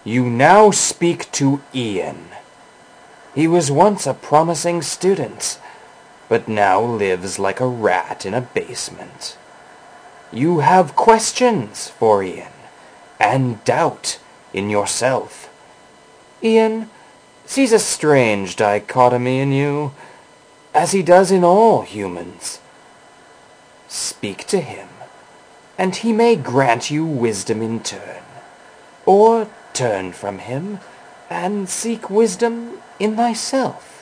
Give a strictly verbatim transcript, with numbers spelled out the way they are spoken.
You now speak to Ian. He was once a promising student, but now lives like a rat in a basement. You have questions for Ian, and doubt in yourself. Ian sees a strange dichotomy in you, as he does in all humans. Speak to him, and he may grant you wisdom in turn, or turn from him and seek wisdom in thyself.